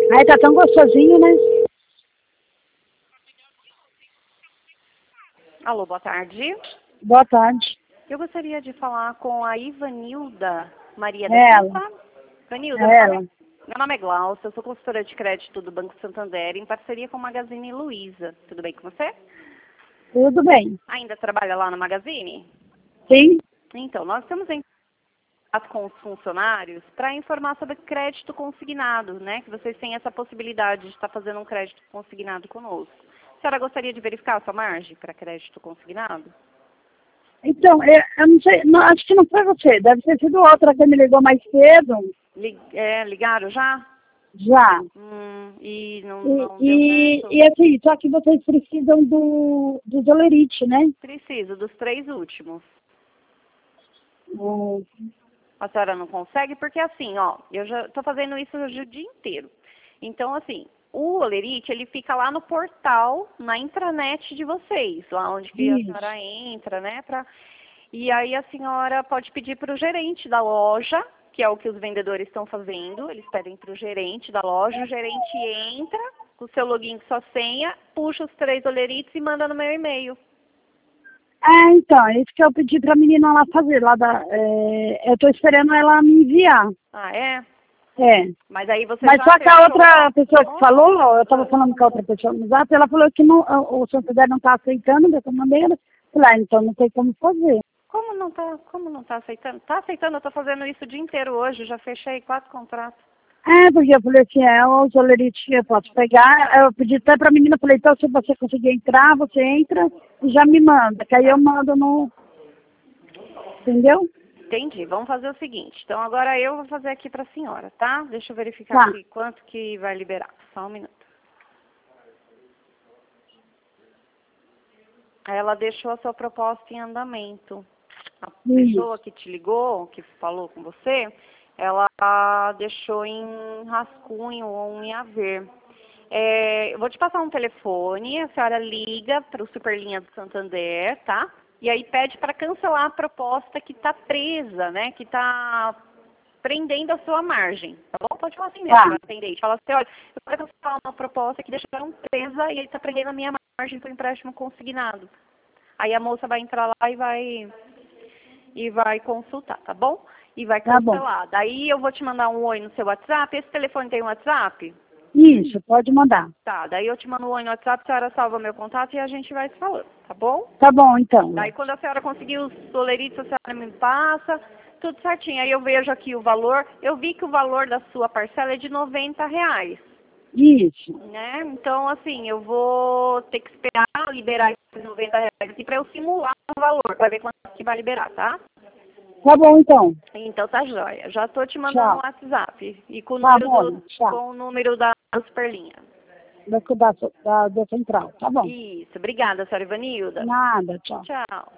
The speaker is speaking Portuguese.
Ai, tá tão gostosinho, né? Alô, boa tarde. Boa tarde. Eu gostaria de falar com a Ivanilda Maria da Ela, Silva. Ivanilda, ela. meu nome é Glaucia, eu sou consultora de crédito do Banco Santander em parceria com o Magazine Luiza. Tudo bem com você? Tudo bem. Ainda trabalha lá no Magazine? Sim? Então, nós estamos em contato com os funcionários para informar sobre crédito consignado, né? Que vocês têm essa possibilidade de estar fazendo um crédito consignado conosco. A senhora gostaria de verificar a sua margem para crédito consignado? Então, eu não sei, não, acho que não foi você, deve ter sido outra que me ligou mais cedo. Ligaram já? Já. E não, E, não deu certo? e assim, só que vocês precisam do Dolerite, né? Preciso dos 3 últimos. Hum, A senhora não consegue? Porque assim, ó, eu já estou fazendo isso hoje o dia inteiro. Então, assim, o Olerite, ele fica lá no portal, na intranet de vocês, lá onde que a isso. senhora entra, né? E aí a senhora pode pedir para o gerente da loja, que é o que os vendedores estão fazendo, eles pedem para o gerente da loja, o gerente entra com o seu login, com sua senha, puxa os 3 olerites e manda no meu e-mail. Então, é isso que eu pedi pra menina lá fazer, eu tô esperando ela me enviar. Ah, é? É. Mas aí você Mas já só que a fechou? outra pessoa que falou, eu estava falando com a outra pessoa no WhatsApp, ela falou que não, o Santander não está aceitando dessa maneira. Falei, então não tem como fazer. Como não tá aceitando? Tá aceitando, eu tô fazendo isso o dia inteiro hoje, já fechei 4 contratos. Porque eu falei assim, o Zolerite eu posso pegar. Eu pedi até pra menina, falei, então se você conseguir entrar, você entra e já me manda, que aí eu mando no... Entendeu? Entendi. Vamos fazer o seguinte. Então agora eu vou fazer aqui pra senhora, tá? Deixa eu verificar aqui quanto que vai liberar. Só um minuto. Ela deixou a sua proposta em andamento. A pessoa que te ligou, que falou com você, ela deixou em rascunho ou em haver. Eu vou te passar um telefone, a senhora liga para o Superlinha do Santander, tá? E aí pede para cancelar a proposta que está presa, né? Que está prendendo a sua margem, tá bom? Pode falar assim mesmo, para atendente. Fala assim, olha, eu quero cancelar uma proposta que deixaram presa e ele está prendendo a minha margem para o empréstimo consignado. Aí a moça vai entrar lá e vai consultar, tá bom? E vai cancelar. Daí eu vou te mandar um oi no seu WhatsApp. Esse telefone tem WhatsApp? Isso, pode mandar. Tá, daí eu te mando um oi no WhatsApp, a senhora salva meu contato e a gente vai se falando, tá bom? Tá bom, então. Daí quando a senhora conseguir os doleritos, a senhora me passa, tudo certinho. Aí eu vejo aqui o valor. Eu vi que o valor da sua parcela é de R$ 90. Isso. Né? Então, assim, eu vou ter que esperar liberar esses R$ 90 aqui para eu simular o valor, para ver quanto que vai liberar, tá? Tá bom, então. Então tá jóia. Já tô te mandando um WhatsApp. E com o Tá número, bom, com o número da Superlinha. Da central, tá bom. Isso. Obrigada, senhora Ivanilda. Nada, tchau. Tchau.